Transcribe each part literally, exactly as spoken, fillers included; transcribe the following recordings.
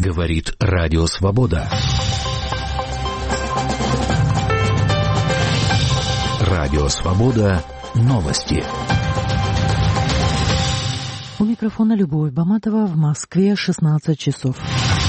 Говорит Радио Свобода. Радио Свобода. Новости. У микрофона Любовь Баматова. В Москве шестнадцать часов.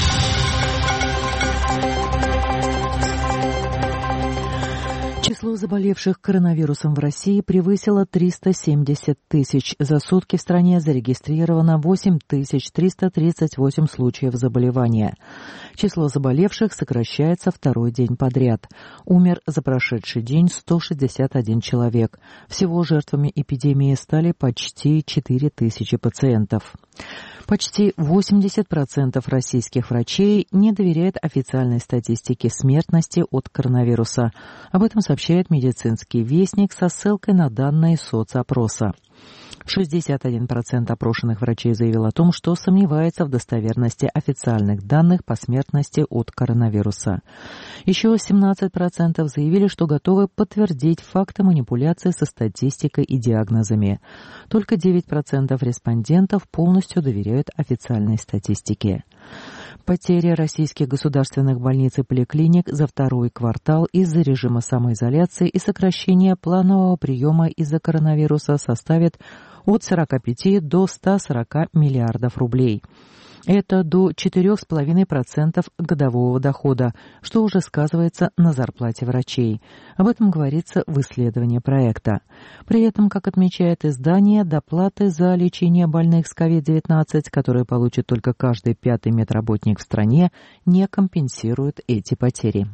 Число заболевших коронавирусом в России превысило триста семьдесят тысяч. За сутки в стране зарегистрировано восемь тысяч триста тридцать восемь случаев заболевания. Число заболевших сокращается второй день подряд. Умер за прошедший день сто шестьдесят один человек. Всего жертвами эпидемии стали почти четыре тысячи пациентов. Почти восемьдесят процентов российских врачей не доверяют официальной статистике смертности от коронавируса. Об этом сообщает «Медицинский вестник» со ссылкой на данные соцопроса. шестьдесят один процент опрошенных врачей заявил о том, что сомневается в достоверности официальных данных по смертности от коронавируса. Еще семнадцать процентов заявили, что готовы подтвердить факты манипуляции со статистикой и диагнозами. Только девять процентов респондентов полностью доверяют официальной статистике. Потери российских государственных больниц и поликлиник за второй квартал из-за режима самоизоляции и сокращения планового приема из-за коронавируса составит от сорока пяти до ста сорока миллиардов рублей. Это до четырех с половиной процентов годового дохода, что уже сказывается на зарплате врачей. Об этом говорится в исследовании проекта. При этом, как отмечает издание, доплаты за лечение больных с ковид девятнадцать, которые получит только каждый пятый медработник в стране, не компенсируют эти потери.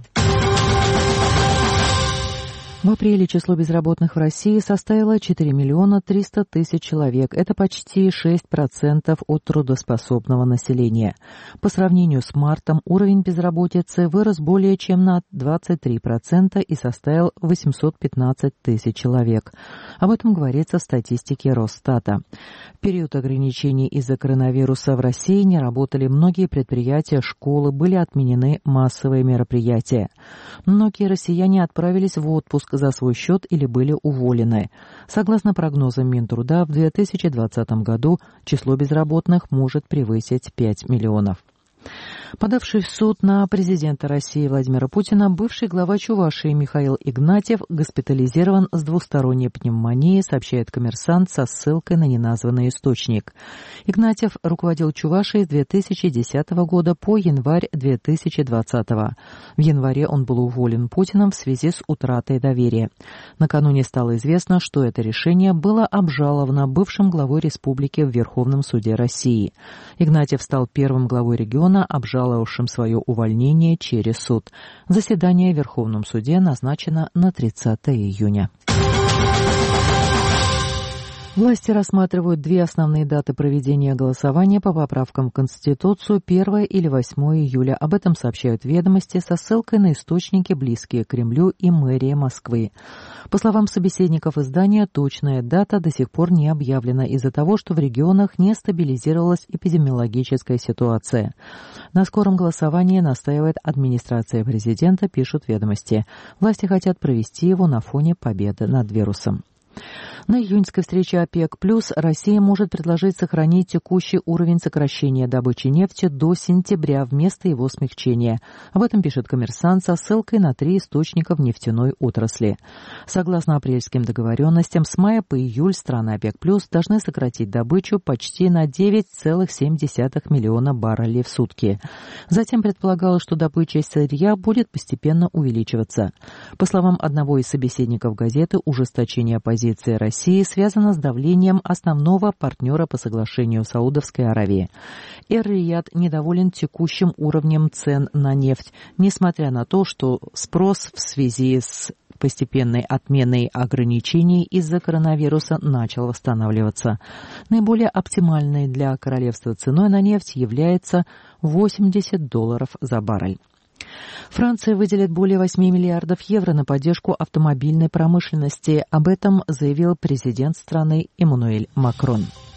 В апреле число безработных в России составило четыре миллиона триста тысяч человек. Это почти шесть процентов от трудоспособного населения. По сравнению с мартом уровень безработицы вырос более чем на двадцать три процента и составил восемьсот пятнадцать тысяч человек. Об этом говорится в статистике Росстата. В период ограничений из-за коронавируса в России не работали многие предприятия, школы, были отменены массовые мероприятия. Многие россияне отправились в отпуск за свой счет или были уволены. Согласно прогнозам Минтруда, в две тысячи двадцатом году число безработных может превысить пять миллионов. Подавший в суд на президента России Владимира Путина, бывший глава Чувашии Михаил Игнатьев госпитализирован с двусторонней пневмонией, сообщает «Коммерсант» со ссылкой на неназванный источник. Игнатьев руководил Чувашией с две тысячи десятого года по январь две тысячи двадцатого. В январе он был уволен Путиным в связи с утратой доверия. Накануне стало известно, что это решение было обжаловано бывшим главой республики в Верховном суде России. Игнатьев стал первым главой региона, обжаловавшим свое увольнение через суд. Заседание в Верховном суде назначено на тридцатое июня. Власти рассматривают две основные даты проведения голосования по поправкам в Конституцию – первое или восьмое июля. Об этом сообщают «Ведомости» со ссылкой на источники, близкие к Кремлю и мэрии Москвы. По словам собеседников издания, точная дата до сих пор не объявлена из-за того, что в регионах не стабилизировалась эпидемиологическая ситуация. На скором голосовании настаивает администрация президента, пишут «Ведомости». Власти хотят провести его на фоне победы над вирусом. На июньской встрече ОПЕК+, Россия может предложить сохранить текущий уровень сокращения добычи нефти до сентября вместо его смягчения. Об этом пишет «Коммерсант» со ссылкой на три источника в нефтяной отрасли. Согласно апрельским договоренностям, с мая по июль страны ОПЕК+ должны сократить добычу почти на девять целых семь десятых миллиона баррелей в сутки. Затем предполагалось, что добыча сырья будет постепенно увеличиваться. По словам одного из собеседников газеты, ужесточение позиции России связано с давлением основного партнера по соглашению Саудовской Аравии. Эр-Рияд недоволен текущим уровнем цен на нефть, несмотря на то, что спрос в связи с постепенной отменой ограничений из-за коронавируса начал восстанавливаться. Наиболее оптимальной для королевства ценой на нефть является восемьдесят долларов за баррель. Франция выделит более восьми миллиардов евро на поддержку автомобильной промышленности. Об этом заявил президент страны Эммануэль Макрон.